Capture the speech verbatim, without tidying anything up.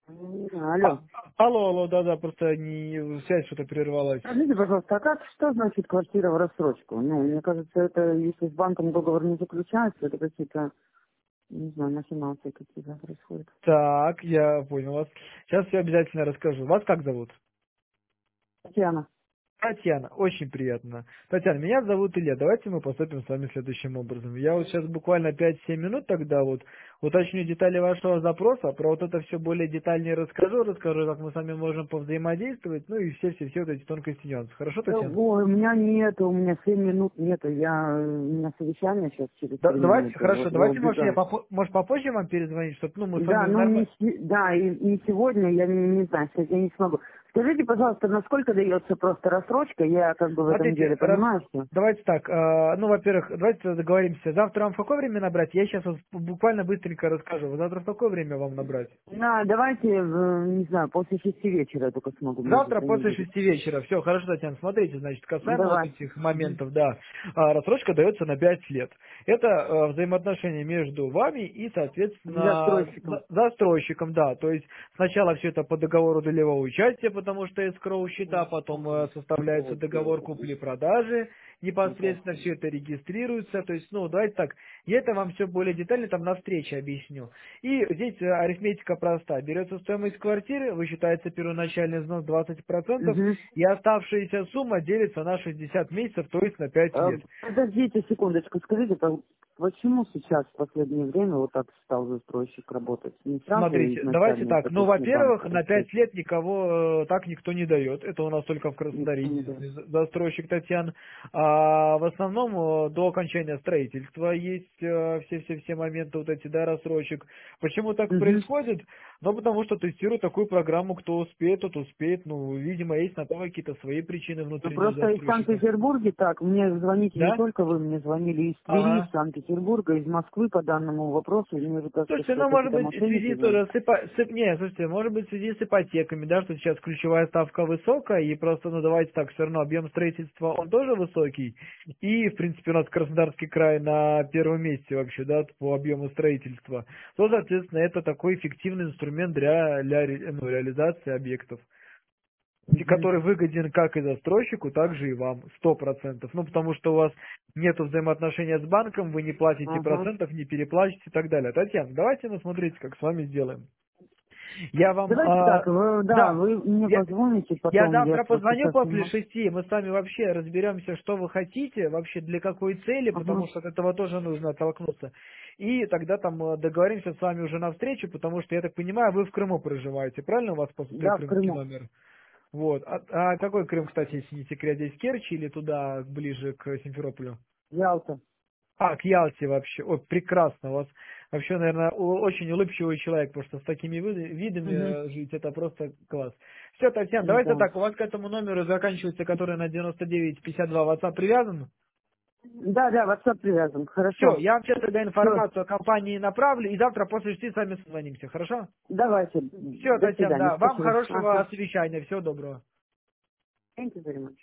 М, А- Алло. алло, алло, да-да, просто не, связь что-то прервалась. Скажите, пожалуйста, а как, что значит квартира в рассрочку? Ну, мне кажется, это, если с банком договор не заключается, это какие-то, не знаю, махинации какие-то происходят. Так, я понял вас. Сейчас все обязательно расскажу. Вас как зовут? Татьяна. Татьяна, очень приятно. Татьяна, меня зовут Илья. Давайте мы поступим с вами следующим образом. Я вот сейчас буквально пять-семь минут тогда вот уточню детали вашего запроса, про вот это все более детальнее расскажу, расскажу, как мы с вами можем повзаимодействовать, ну и все-все-все вот эти тонкости нюансы. Хорошо, Э, Татьяна? Ой, у меня нету, у меня семь минут нету, я, э, у меня совещание сейчас через Да- три давайте, минуты, хорошо, вот я давайте, может, я убегаю. попо- может, попозже вам перезвонить, чтобы, ну, мы с Да, вами ну не, нормально... с- да, и, и сегодня я не, не знаю, сегодня я не смогу. Скажите, пожалуйста, насколько дается просто рассрочка? Я как бы в этом Смотрите, деле раз... понимаю, что... давайте так, э, ну, во-первых, давайте договоримся. Завтра вам в какое время набрать? Я сейчас вот буквально быстренько расскажу. Вот завтра в какое время вам набрать? Да, давайте, э, не знаю, после шести вечера я только смогу, мне Завтра где-то не после будет. шести вечера. Все, хорошо, Татьяна, смотрите, значит, касаемо вот Давай. этих Мгм. моментов, да, а, рассрочка дается на пять лет. Это э, взаимоотношения между вами и, соответственно, Застройщиком. за- застройщиком, да. То есть сначала все это по договору долевого участия, потому что эскроу счета, потом э, составляется договор купли-продажи, непосредственно все это регистрируется. То есть, ну, давайте так, я это вам все более детально там на встрече объясню. И здесь э, арифметика проста. Берется стоимость квартиры, высчитается первоначальный взнос двадцать процентов, Угу. и оставшаяся сумма делится на шестьдесят месяцев, то есть на пять А, лет. подождите секундочку, скажите, по- почему сейчас в последнее время вот так стал застройщик работать? Не сразу Смотрите, давайте изначально так. это Ну, пошли банк во-первых, на просить? пять лет никого э, так никто не дает. Это у нас только в Краснодаре Никто не дает. единственный за- застройщик Татьяна. А в основном э, до окончания строительства есть э, все-все-все моменты вот эти, да, рассрочек. Почему так Угу. происходит? Ну, потому что тестируют такую программу, кто успеет, тот успеет. Ну, видимо, есть на то какие-то свои причины Ну внутренние у просто из застройщиков. Санкт-Петербурга так, мне звоните не Да? только вы, мне звонили из Твери, Ага. из Санкт-Петербурга, из Москвы по данному вопросу, и мне же кажется, Слушайте, что ну, может какие-то быть, в связи мошенники звонят. тоже с, ипо- с ип- не, слушайте, может быть, в связи с ипотеками, да, что сейчас ключевая ставка высокая, и просто, ну, давайте так, все равно объем строительства, он тоже высокий, и, в принципе, у нас Краснодарский край на первом месте вообще, да, по объему строительства, то, соответственно, это такой эффективный инструмент для, для ре- ну, реализации объектов, и Угу. который выгоден как и застройщику, так же и вам, сто процентов. Ну, потому что у вас нет взаимоотношения с банком, вы не платите Ага. процентов, не переплачете и так далее. Татьяна, давайте мы смотрите, как с вами сделаем. Я вам, Давайте а, так, вы, да, да, вы мне я, позвоните я потом, я завтра просто позвоню сейчас не после могу. шести, мы с вами вообще разберемся, что вы хотите, вообще для какой цели, Ага. потому что от этого тоже нужно оттолкнуться. И тогда там э, договоримся с вами уже на встречу, потому что, я так понимаю, вы в Крыму проживаете, правильно у вас поступил Да, в крымский Крыму. номер? Вот. А, а какой Крым, кстати, если не секрет, здесь Керчь или туда, ближе к Симферополю? Ялта. А, к Ялте вообще. Ой, прекрасно. У вас вообще, наверное, у- очень улыбчивый человек, потому что с такими виды- видами Угу. э, жить, это просто класс. Все, Татьяна, давайте Да. так, у вас к этому номеру заканчивается, который на девяносто девять пятьдесят два WhatsApp привязан? Да, да, WhatsApp привязан. Все, Хорошо. я вам сейчас тогда Все, информацию о компании направлю, и завтра после шести с вами созвонимся, хорошо? давайте. Все, До Татьяна, свидания. да, вам Спасибо. хорошего Ага. совещания, всего доброго. Thank you very much.